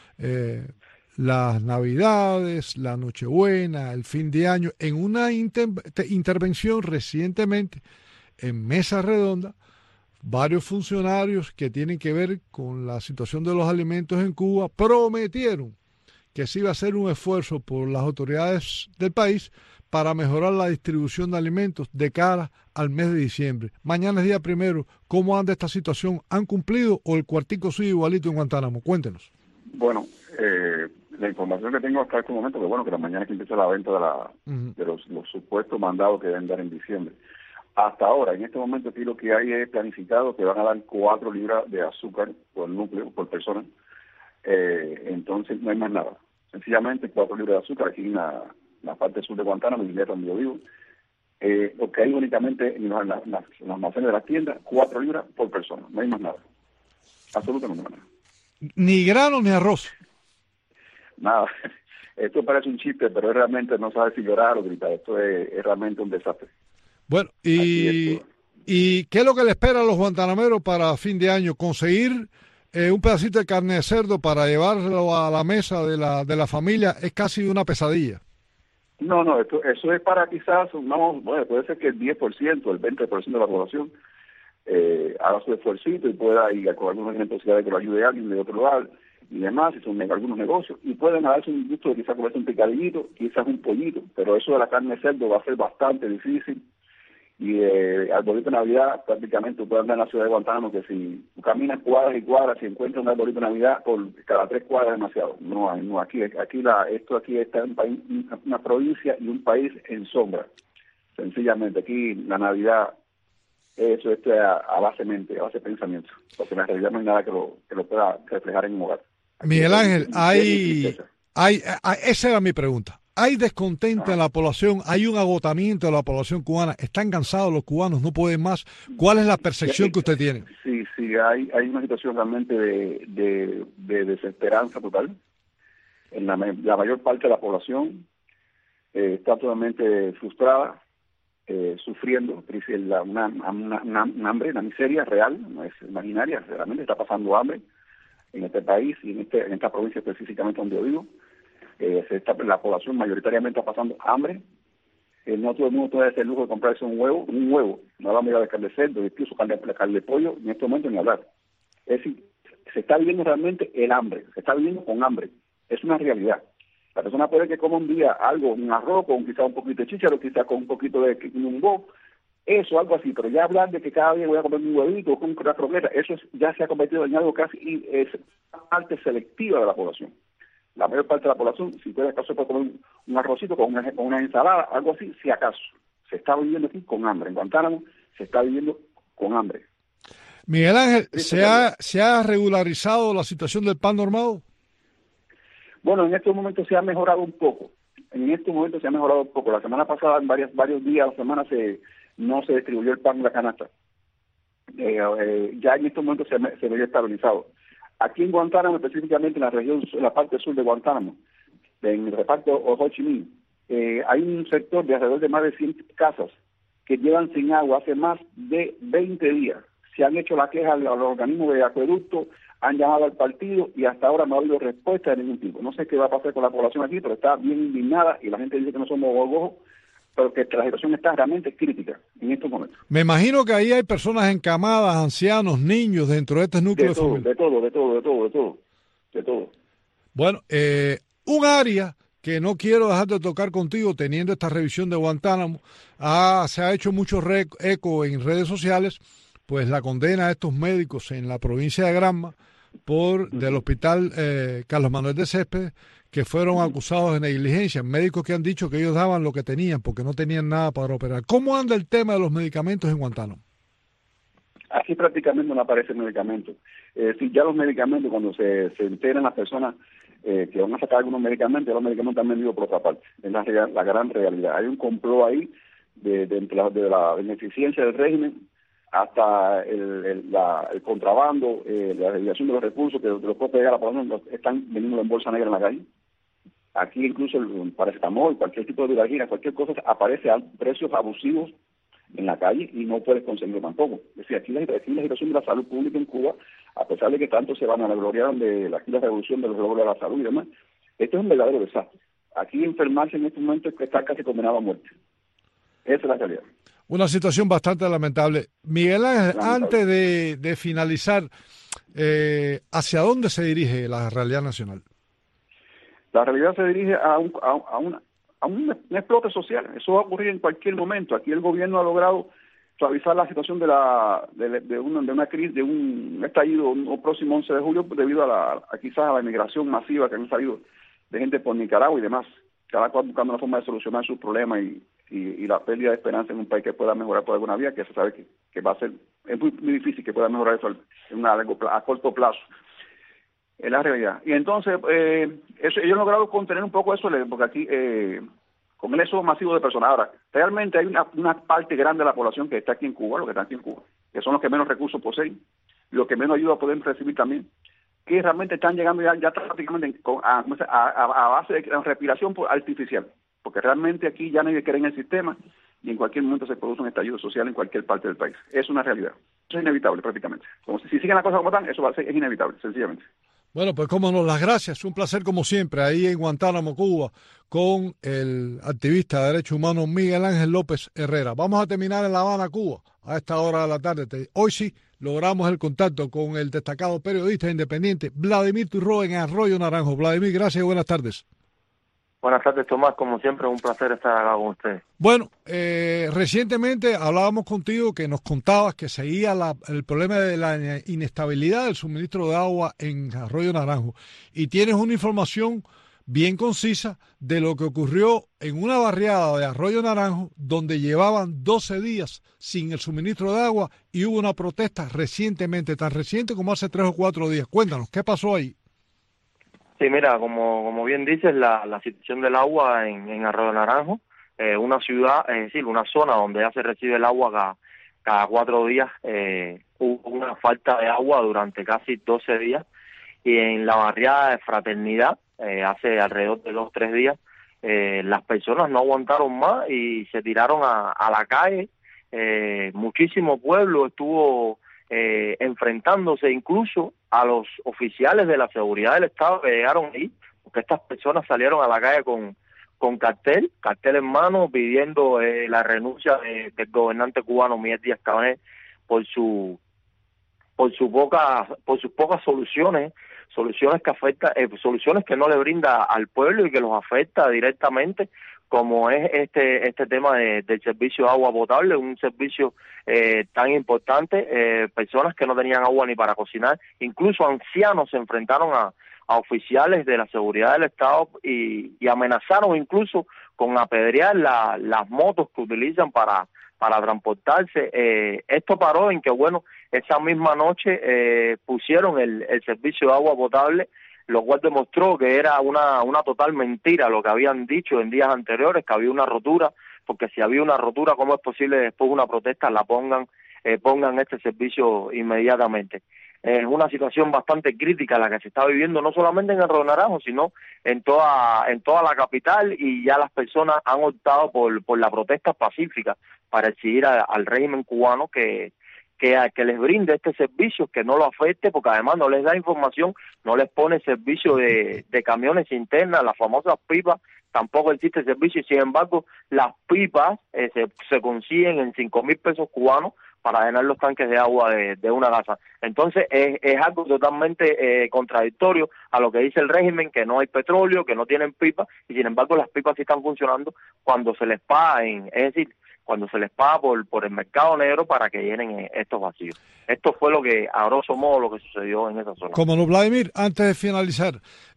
las Navidades, la Nochebuena, el fin de año, en una intervención recientemente en Mesa Redonda, varios funcionarios que tienen que ver con la situación de los alimentos en Cuba prometieron que se iba a hacer un esfuerzo por las autoridades del país para mejorar la distribución de alimentos de cara al mes de diciembre. Mañana es día primero. ¿Cómo anda esta situación? ¿Han cumplido o el cuartico sigue igualito en Guantánamo? Cuéntenos. Bueno, la información que tengo hasta este momento, que bueno, que la mañana que empieza la venta de los supuestos mandados que deben dar en diciembre. Hasta ahora, en este momento, aquí lo que hay es planificado que van a dar 4 libras de azúcar por núcleo, por persona. Entonces no hay más nada. Sencillamente 4 libras de azúcar aquí en la parte sur de Guantánamo, en Isleta, donde yo vivo. Lo que hay únicamente en los almacenes de las tiendas, 4 libras por persona. No hay más nada. Absolutamente nada. Ni grano ni arroz. Nada. Esto parece un chiste, pero realmente no sabe si llorar o gritar. Esto es realmente un desastre. Bueno, ¿y qué es lo que le espera a los guantanameros para fin de año? ¿Conseguir un pedacito de carne de cerdo para llevarlo a la mesa de la familia? Es casi una pesadilla. No, eso es para quizás, puede ser que el 10%, el 20% de la población haga su esfuercito y pueda ir con algunas necesidades que lo ayude a alguien de otro lugar y demás, si son algunos negocios, y pueden darse un gusto de quizás comerse un picadillito, quizás un pollito, pero eso de la carne de cerdo va a ser bastante difícil. Y arbolito de Navidad, prácticamente tú puedes andar en la ciudad de Guantánamo, que si tú caminas cuadras y cuadras, si encuentras un arbolito de Navidad, por cada 3 cuadras es demasiado. No, aquí está un país, una provincia y un país en sombra. Sencillamente, aquí la Navidad, esto es a base mente, a base pensamiento, porque en la realidad no hay nada que lo pueda reflejar en un hogar. Aquí Miguel Ángel, esa era mi pregunta. ¿Hay descontento en la población? ¿Hay un agotamiento de la población cubana? ¿Están cansados los cubanos? ¿No pueden más? ¿Cuál es la percepción que usted tiene? Sí, hay una situación realmente de desesperanza total. En la mayor parte de la población está totalmente frustrada, sufriendo una hambre, una miseria real, no es imaginaria, realmente está pasando hambre en este país y en esta provincia específicamente donde yo vivo. La población mayoritariamente está pasando hambre. No todo el mundo puede hacer el lujo de comprarse un huevo, no vamos a ir a carne de cerdo, incluso carne de pollo, en este momento ni hablar. Es decir, se está viviendo realmente el hambre, se está viviendo con hambre, es una realidad. La persona puede que coma un día algo, un arroz con quizás un poquito de chícharo, quizás con un poquito de un eso, algo así, pero ya hablar de que cada día voy a comer un huevito con una croqueta, eso ya se ha convertido en algo casi es parte selectiva de la población. La mayor parte de la población, si puede acaso puede comer un arrocito con una ensalada, algo así, si acaso. Se está viviendo aquí con hambre. En Guantánamo se está viviendo con hambre. Miguel Ángel, ¿se ha regularizado la situación del pan normado? Bueno, en estos momentos se ha mejorado un poco. La semana pasada, en varios días, la semana no se distribuyó el pan en la canasta. Ya en estos momentos se veía estabilizado. Aquí en Guantánamo, específicamente en la región, en la parte sur de Guantánamo, en el reparto Ho Chi Minh, hay un sector de alrededor de más de 100 casas que llevan sin agua hace más de 20 días. Se han hecho la queja a los organismos de acueducto, han llamado al partido y hasta ahora no ha habido respuesta de ningún tipo. No sé qué va a pasar con la población aquí, pero está bien indignada y la gente dice que no somos gorgojos, pero que la situación está realmente crítica en estos momentos. Me imagino que ahí hay personas encamadas, ancianos, niños dentro de este núcleo de familia. De todo. Bueno, un área que no quiero dejar de tocar contigo, teniendo esta revisión de Guantánamo, se ha hecho mucho eco en redes sociales, pues la condena a estos médicos en la provincia de Granma del hospital Carlos Manuel de Céspedes, que fueron acusados de negligencia, médicos que han dicho que ellos daban lo que tenían porque no tenían nada para operar. ¿Cómo anda el tema de los medicamentos en Guantánamo? Aquí prácticamente no aparecen medicamentos. Si ya los medicamentos, cuando se enteran las personas que van a sacar algunos medicamentos, ya los medicamentos están vendidos por otra parte. Es la gran realidad. Hay un complot ahí de la ineficiencia del régimen hasta el contrabando, la desviación de los recursos que los puede pegar a la población, están vendiendo en bolsa negra en la calle. Aquí incluso el paracetamol, cualquier tipo de viragina, cualquier cosa, aparece a precios abusivos en la calle y no puedes conseguirlo tampoco. Es decir, aquí la situación de la salud pública en Cuba, a pesar de que tanto se van a gloriar de la revolución de los logros de la salud y demás, esto es un verdadero desastre. Aquí enfermarse en este momento es que está casi condenado a muerte. Esa es la realidad. Una situación bastante lamentable. Miguel Ángel, antes de finalizar, ¿hacia dónde se dirige la realidad nacional? La realidad se dirige a un explote social. Eso va a ocurrir en cualquier momento. Aquí el gobierno ha logrado suavizar la situación de una crisis, de un estallido el próximo 11 de julio debido quizás a la inmigración masiva que han salido de gente por Nicaragua y demás. Cada cual buscando una forma de solucionar sus problemas y la pérdida de esperanza en un país que pueda mejorar por alguna vía, que se sabe que va a ser, es muy difícil que pueda mejorar eso a corto plazo. Es la realidad. Y entonces, ellos han logrado contener un poco eso, porque aquí, con el éxodo masivo de personas. Ahora, realmente hay una parte grande de la población que está aquí en Cuba, que son los que menos recursos poseen, los que menos ayuda pueden recibir también, que realmente están llegando ya prácticamente a base de respiración artificial, porque realmente aquí ya nadie cree en el sistema y en cualquier momento se produce un estallido social en cualquier parte del país. Es una realidad. Eso es inevitable prácticamente. Como si siguen las cosas como están, eso es inevitable, sencillamente. Bueno, pues cómo no, las gracias. Un placer como siempre ahí en Guantánamo, Cuba, con el activista de derechos humanos Miguel Ángel López Herrera. Vamos a terminar en La Habana, Cuba, a esta hora de la tarde. Hoy sí logramos el contacto con el destacado periodista independiente Vladimir Turró en Arroyo Naranjo. Vladimir, gracias y buenas tardes. Buenas tardes, Tomás. Como siempre, un placer estar acá con ustedes. Bueno, recientemente hablábamos contigo que nos contabas que seguía el problema de la inestabilidad del suministro de agua en Arroyo Naranjo y tienes una información bien concisa de lo que ocurrió en una barriada de Arroyo Naranjo donde llevaban 12 días sin el suministro de agua y hubo una protesta recientemente, tan reciente como hace 3 o 4 días. Cuéntanos, ¿qué pasó ahí? Sí, mira, como bien dices, la situación del agua en Arroyo Naranjo, una ciudad, es decir, una zona donde ya se recibe el agua cada 4 días, hubo una falta de agua durante casi 12 días, y en la barriada de Fraternidad, hace alrededor de 2 o 3 días, las personas no aguantaron más y se tiraron a la calle. Muchísimo pueblo estuvo enfrentándose incluso a los oficiales de la seguridad del Estado que llegaron ahí, porque estas personas salieron a la calle con cartel en mano, pidiendo la renuncia del gobernante cubano Miguel Díaz-Canel por sus pocas soluciones que afectan, soluciones que no le brinda al pueblo y que los afecta directamente, como es este tema del servicio de agua potable, un servicio tan importante. Personas que no tenían agua ni para cocinar, incluso ancianos se enfrentaron a oficiales de la seguridad del Estado y amenazaron incluso con apedrear las motos que utilizan para transportarse. Esto paró en que, bueno, esa misma noche pusieron el servicio de agua potable, lo cual demostró que era una total mentira lo que habían dicho en días anteriores, que había una rotura, porque si había una rotura, ¿cómo es posible después de una protesta la pongan este servicio inmediatamente? Es una situación bastante crítica la que se está viviendo, no solamente en Arroyo Naranjo, sino en toda la capital, y ya las personas han optado por la protesta pacífica para exigir al régimen cubano que les brinde este servicio, que no lo afecte, porque además no les da información, no les pone servicio de camiones internas, las famosas pipas, tampoco existe servicio, y sin embargo las pipas se consiguen en 5,000 pesos cubanos para llenar los tanques de agua de una casa. Entonces es algo totalmente contradictorio a lo que dice el régimen, que no hay petróleo, que no tienen pipas, y sin embargo las pipas sí están funcionando cuando se les paga, es decir, cuando se les paga por el mercado negro para que llenen estos vacíos. Esto fue a grosso modo lo que sucedió en esa zona. Como no, Vladimir, antes de finalizar,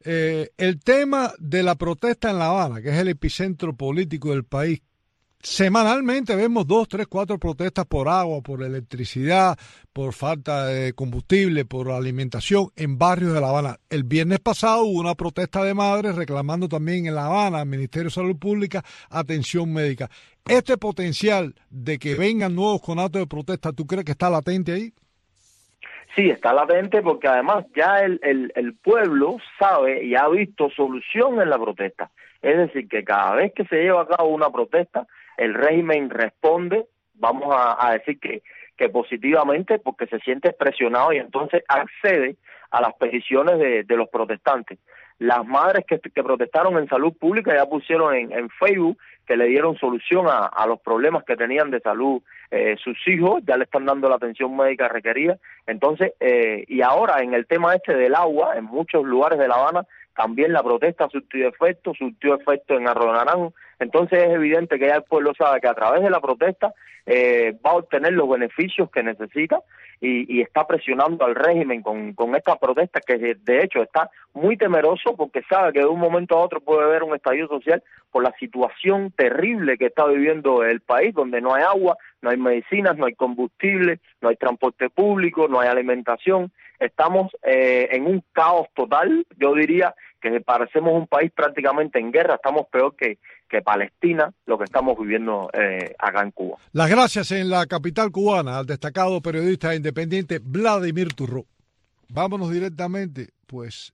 el tema de la protesta en La Habana, que es el epicentro político del país, semanalmente vemos 2, 3, 4 protestas por agua, por electricidad, por falta de combustible, por alimentación en barrios de La Habana. El viernes pasado hubo una protesta de madres reclamando también en La Habana al Ministerio de Salud Pública atención médica. ¿Este potencial de que vengan nuevos conatos de protesta, tú crees que está latente ahí? Sí, está latente porque además ya el pueblo sabe y ha visto solución en la protesta. Es decir, que cada vez que se lleva a cabo una protesta, el régimen responde, vamos a decir que positivamente, porque se siente presionado y entonces accede a las peticiones de los protestantes. Las madres que protestaron en salud pública ya pusieron en Facebook que le dieron solución a los problemas que tenían de salud sus hijos, ya le están dando la atención médica requerida. Entonces, y ahora en el tema del agua, en muchos lugares de La Habana, también la protesta surtió efecto en Arroyo Naranjo. Entonces es evidente que ya el pueblo sabe que a través de la protesta va a obtener los beneficios que necesita y está presionando al régimen con esta protesta que de hecho está muy temeroso porque sabe que de un momento a otro puede haber un estallido social por la situación terrible que está viviendo el país, donde no hay agua, no hay medicinas, no hay combustible, no hay transporte público, no hay alimentación. Estamos en un caos total. Yo diría que parecemos un país prácticamente en guerra, estamos peor que Palestina, lo que estamos viviendo acá en Cuba. Las gracias en la capital cubana al destacado periodista independiente Vladimir Turró. Vámonos directamente, pues,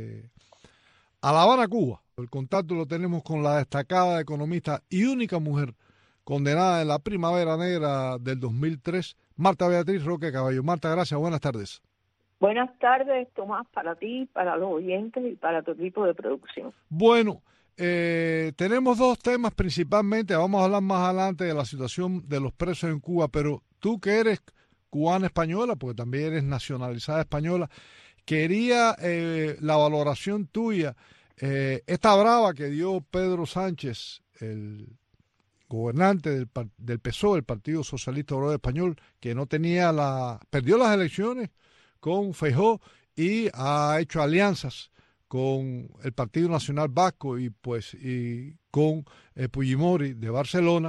a La Habana, Cuba. El contacto lo tenemos con la destacada economista y única mujer condenada en la Primavera Negra del 2003, Marta Beatriz Roque Caballo. Marta, gracias, buenas tardes. Buenas tardes, Tomás, para ti, para los oyentes y para tu equipo de producción. Bueno, tenemos dos temas principalmente. Vamos a hablar más adelante de la situación de los presos en Cuba, pero tú que eres cubana española, porque también eres nacionalizada española, quería la valoración tuya. Esta brava que dio Pedro Sánchez, el gobernante del PSOE, el Partido Socialista Obrero Español, que perdió las elecciones con Feijóo y ha hecho alianzas con el Partido Nacional Vasco y con Fujimori de Barcelona,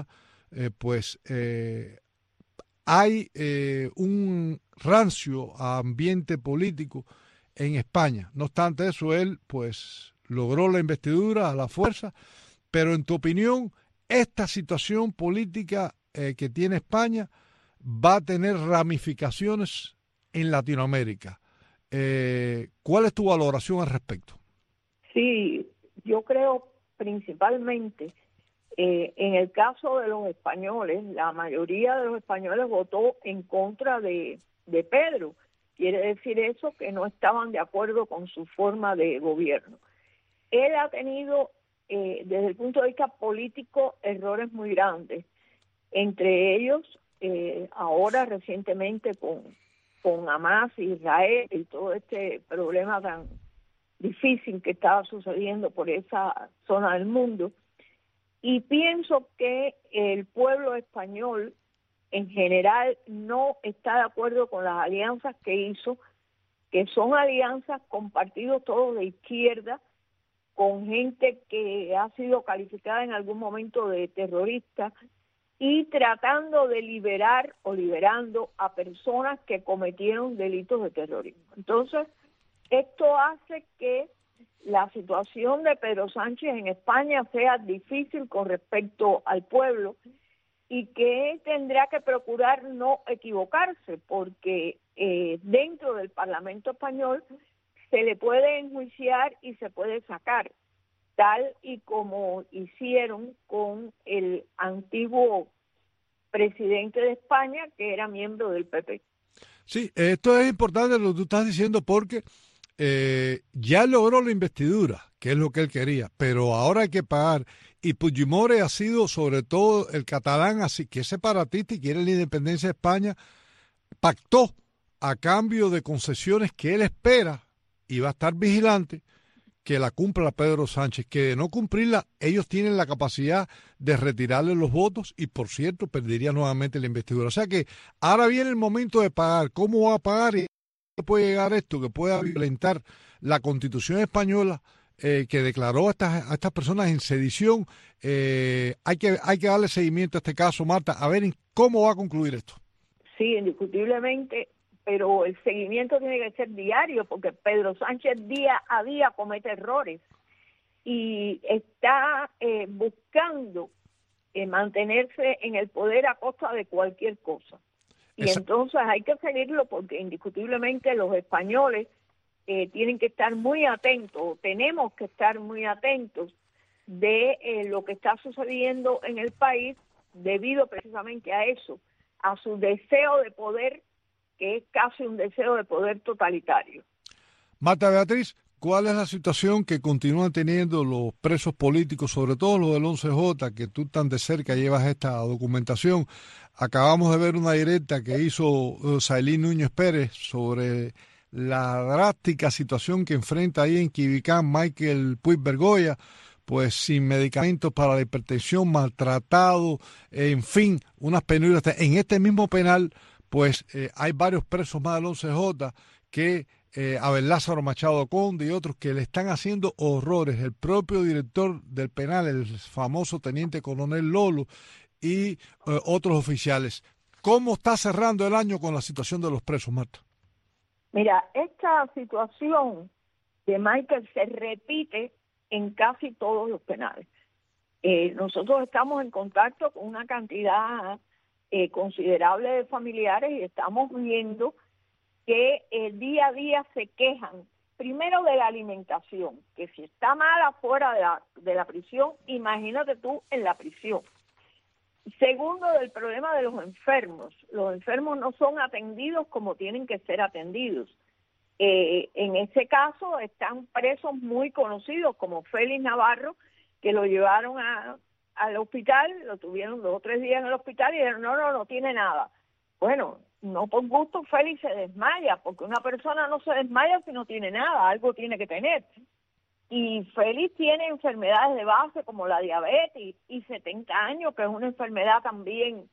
hay un rancio ambiente político en España. No obstante eso, él logró la investidura a la fuerza, pero en tu opinión, esta situación política que tiene España va a tener ramificaciones en Latinoamérica. ¿Cuál es tu valoración al respecto? Sí, yo creo principalmente en el caso de los españoles, la mayoría de los españoles votó en contra de Pedro. Quiere decir eso que no estaban de acuerdo con su forma de gobierno. Él ha tenido, desde el punto de vista político, errores muy grandes. Entre ellos, ahora recientemente con Hamas, Israel y todo este problema tan difícil que estaba sucediendo por esa zona del mundo. Y pienso que el pueblo español en general no está de acuerdo con las alianzas que hizo, que son alianzas con partidos todos de izquierda, con gente que ha sido calificada en algún momento de terrorista, y tratando de liberando a personas que cometieron delitos de terrorismo. Entonces, esto hace que la situación de Pedro Sánchez en España sea difícil con respecto al pueblo y que él tendrá que procurar no equivocarse, porque dentro del Parlamento español se le puede enjuiciar y se puede sacar, tal y como hicieron con el antiguo presidente de España, que era miembro del PP. Sí, esto es importante lo que tú estás diciendo porque ya logró la investidura, que es lo que él quería, pero ahora hay que pagar. Y Fujimori ha sido, sobre todo el catalán, así que es separatista y quiere la independencia de España, pactó a cambio de concesiones que él espera y va a estar vigilante que la cumpla Pedro Sánchez, que de no cumplirla, ellos tienen la capacidad de retirarle los votos y, por cierto, perdería nuevamente la investidura. O sea que ahora viene el momento de pagar. ¿Cómo va a pagar? ¿Y puede llegar esto que pueda violentar la Constitución española que declaró a estas personas en sedición? Hay que darle seguimiento a este caso, Marta, a ver cómo va a concluir esto. Sí, indiscutiblemente, pero el seguimiento tiene que ser diario, porque Pedro Sánchez día a día comete errores y está buscando mantenerse en el poder a costa de cualquier cosa. Y entonces hay que seguirlo porque indiscutiblemente los españoles tienen que estar muy atentos, tenemos que estar muy atentos de lo que está sucediendo en el país debido precisamente a eso, a su deseo de poder, que es casi un deseo de poder totalitario. Marta Beatriz, ¿cuál es la situación que continúan teniendo los presos políticos, sobre todo los del 11J, que tú tan de cerca llevas esta documentación? Acabamos de ver una directa que hizo Sailín Núñez Pérez sobre la drástica situación que enfrenta ahí en Quibicán Michael Puig Bergoya, pues sin medicamentos para la hipertensión, maltratado, en fin, unas penurias. En este mismo penal, pues hay varios presos más del 11J que Abel Lázaro Machado Conde y otros que le están haciendo horrores. El propio director del penal, el famoso teniente coronel Lolo y otros oficiales. ¿Cómo está cerrando el año con la situación de los presos, Marta? Mira, esta situación de Michael se repite en casi todos los penales. Nosotros estamos en contacto con una cantidad considerable de familiares y estamos viendo que día a día se quejan, primero de la alimentación, que si está mala fuera de la prisión, imagínate tú en la prisión. Segundo, del problema de los enfermos. Los enfermos no son atendidos como tienen que ser atendidos. En ese caso están presos muy conocidos como Félix Navarro, que lo llevaron al hospital, lo tuvieron 2 o 3 días en el hospital y dijeron, no tiene nada. Bueno, no por gusto Félix se desmaya, porque una persona no se desmaya si no tiene nada, algo tiene que tener. Y Félix tiene enfermedades de base como la diabetes y 70 años, que es una enfermedad también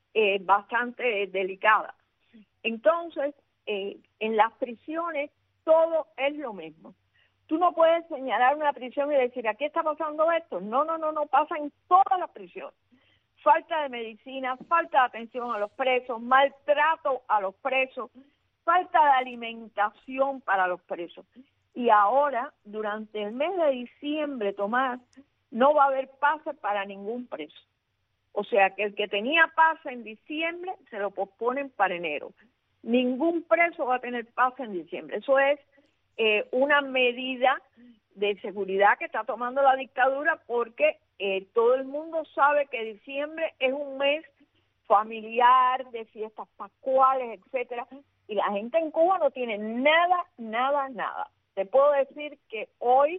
bastante delicada. Entonces, en las prisiones todo es lo mismo. Tú no puedes señalar una prisión y decir, ¿aquí está pasando esto? No, pasa en todas las prisiones. Falta de medicina, falta de atención a los presos, maltrato a los presos, falta de alimentación para los presos. Y ahora, durante el mes de diciembre, Tomás, no va a haber pase para ningún preso. O sea que el que tenía pase en diciembre se lo posponen para enero. Ningún preso va a tener pase en diciembre. Eso es una medida de seguridad que está tomando la dictadura porque todo el mundo sabe que diciembre es un mes familiar, de fiestas pascuales, etcétera, y la gente en Cuba no tiene nada. Te puedo decir que hoy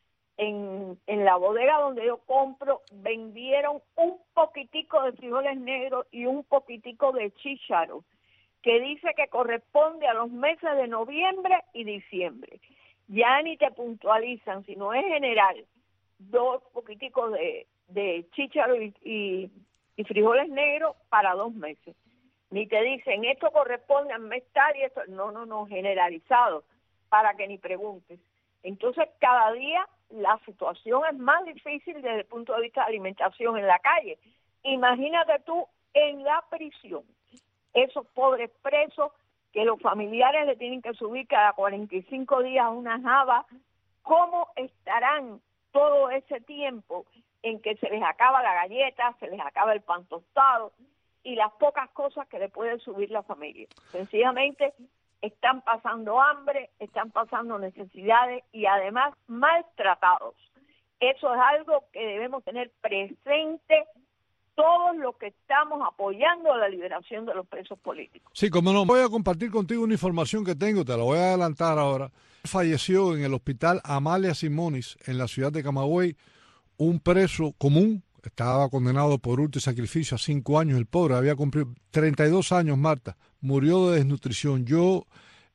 en la bodega donde yo compro vendieron un poquitico de frijoles negros y un poquitico de chícharo, que dice que corresponde a los meses de noviembre y diciembre. Ya ni te puntualizan, sino es general, 2 poquiticos de chícharo y frijoles negros para 2 meses. Ni te dicen, esto corresponde al mes tal y esto, no, generalizado, para que ni preguntes. Entonces, cada día la situación es más difícil desde el punto de vista de alimentación en la calle. Imagínate tú en la prisión, esos pobres presos que los familiares le tienen que subir cada 45 días a una java, ¿cómo estarán todo ese tiempo en que se les acaba la galleta, se les acaba el pan tostado y las pocas cosas que le puede subir la familia? Sencillamente están pasando hambre, están pasando necesidades y además maltratados. Eso es algo que debemos tener presente todos los que estamos apoyando la liberación de los presos políticos. Sí, como no, voy a compartir contigo una información que tengo, te la voy a adelantar ahora. Falleció en el hospital Amalia Simonis, en la ciudad de Camagüey, un preso común, estaba condenado por hurto y sacrificio a 5 años, el pobre, había cumplido 32 años, Marta, murió de desnutrición. Yo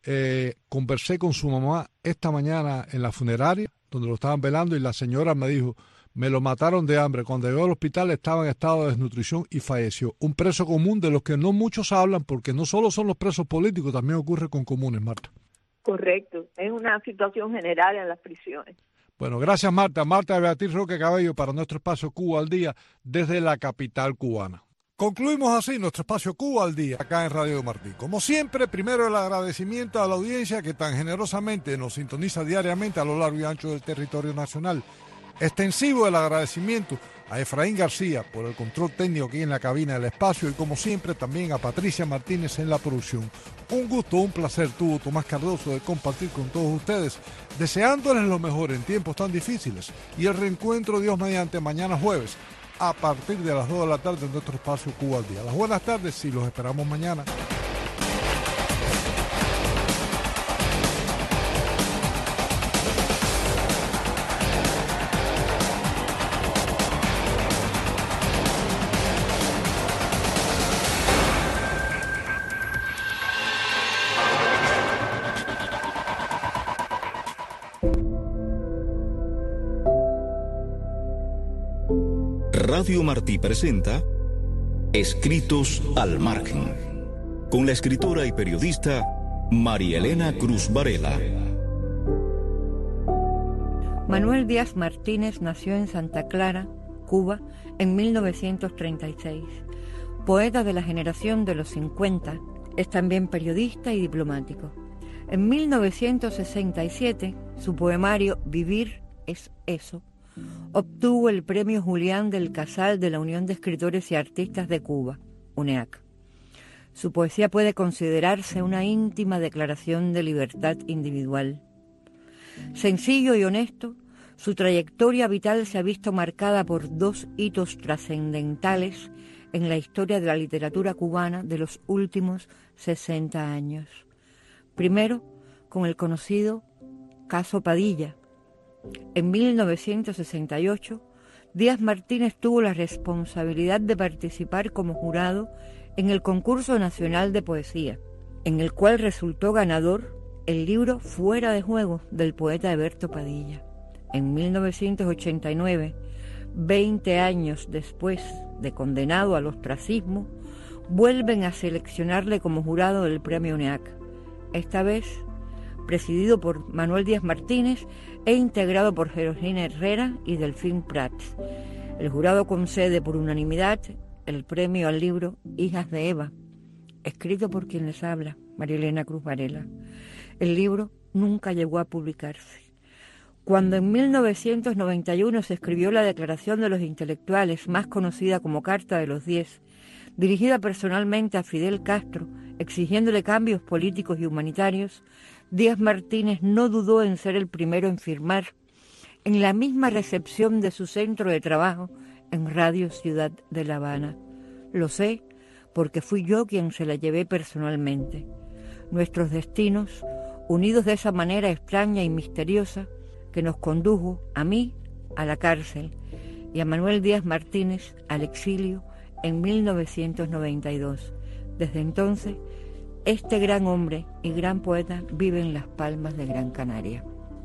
conversé con su mamá esta mañana en la funeraria, donde lo estaban velando, y la señora me dijo, me lo mataron de hambre. Cuando llegó al hospital estaba en estado de desnutrición y falleció. Un preso común de los que no muchos hablan, porque no solo son los presos políticos, también ocurre con comunes, Marta. Correcto, es una situación general en las prisiones. Bueno, gracias, Marta. Marta Beatriz Roque Cabello para nuestro espacio Cuba al Día desde la capital cubana. Concluimos así nuestro espacio Cuba al Día acá en Radio Martí. Como siempre, primero el agradecimiento a la audiencia que tan generosamente nos sintoniza diariamente a lo largo y ancho del territorio nacional. Extensivo el agradecimiento a Efraín García por el control técnico aquí en la cabina del espacio y como siempre también a Patricia Martínez en la producción. Un gusto, un placer tuvo Tomás Cardoso de compartir con todos ustedes, deseándoles lo mejor en tiempos tan difíciles y el reencuentro Dios mediante mañana jueves a partir de las 2 de la tarde en nuestro espacio Cuba al Día. Las buenas tardes y los esperamos mañana. Radio Martí presenta Escritos al Margen, con la escritora y periodista María Elena Cruz Varela. Manuel Díaz Martínez nació en Santa Clara, Cuba, en 1936. Poeta de la generación de los 50, es también periodista y diplomático. En 1967, su poemario Vivir es eso obtuvo el Premio Julián del Casal de la Unión de Escritores y Artistas de Cuba, UNEAC. Su poesía puede considerarse una íntima declaración de libertad individual. Sencillo y honesto, su trayectoria vital se ha visto marcada por 2 hitos trascendentales en la historia de la literatura cubana de los últimos 60 años. Primero, con el conocido caso Padilla. En 1968, Díaz Martínez tuvo la responsabilidad de participar como jurado en el Concurso Nacional de Poesía, en el cual resultó ganador el libro Fuera de Juego del poeta Heberto Padilla. En 1989, 20 años después de condenado al ostracismo, vuelven a seleccionarle como jurado del Premio UNEAC, esta vez presidido por Manuel Díaz Martínez e integrado por Georgina Herrera y Delfín Prats. El jurado concede por unanimidad el premio al libro Hijas de Eva, escrito por quien les habla, María Elena Cruz Varela. El libro nunca llegó a publicarse. Cuando en 1991 se escribió la Declaración de los Intelectuales, más conocida como Carta de los 10, dirigida personalmente a Fidel Castro, exigiéndole cambios políticos y humanitarios, Díaz Martínez no dudó en ser el primero en firmar en la misma recepción de su centro de trabajo en Radio Ciudad de La Habana. Lo sé porque fui yo quien se la llevé personalmente. Nuestros destinos, unidos de esa manera extraña y misteriosa, que nos condujo a mí a la cárcel y a Manuel Díaz Martínez al exilio en 1992. Desde entonces, este gran hombre y gran poeta vive en las Palmas de Gran Canaria.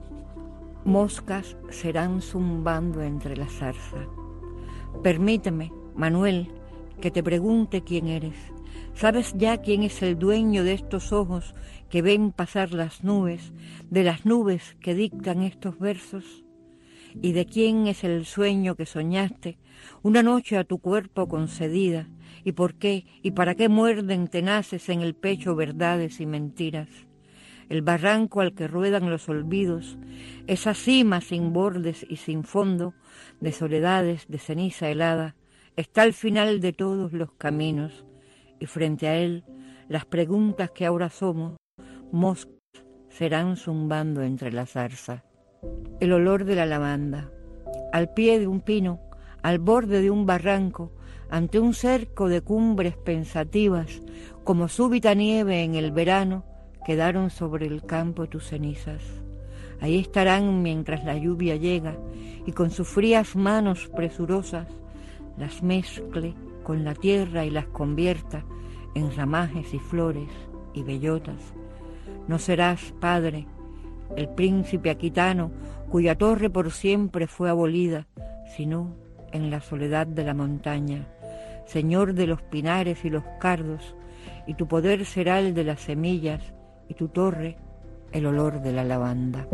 Moscas serán zumbando entre la zarza. Permíteme, Manuel, que te pregunte quién eres. ¿Sabes ya quién es el dueño de estos ojos que ven pasar las nubes, de las nubes que dictan estos versos? ¿Y de quién es el sueño que soñaste, una noche a tu cuerpo concedida? ¿Y por qué y para qué muerden tenaces en el pecho verdades y mentiras? El barranco al que ruedan los olvidos, esa cima sin bordes y sin fondo, de soledades, de ceniza helada, está al final de todos los caminos, y frente a él, las preguntas que ahora somos, moscas serán zumbando entre la zarza. El olor de la lavanda, al pie de un pino, al borde de un barranco, ante un cerco de cumbres pensativas, como súbita nieve en el verano, quedaron sobre el campo tus cenizas. Ahí estarán mientras la lluvia llega, y con sus frías manos presurosas, las mezcle con la tierra y las convierta en ramajes y flores y bellotas. No serás, padre, el príncipe aquitano, cuya torre por siempre fue abolida, sino en la soledad de la montaña, señor de los pinares y los cardos, y tu poder será el de las semillas, y tu torre el olor de la lavanda.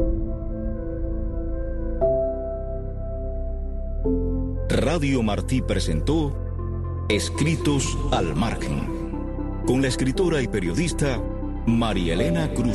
Radio Martí presentó Escritos al Margen, con la escritora y periodista María Elena Cruz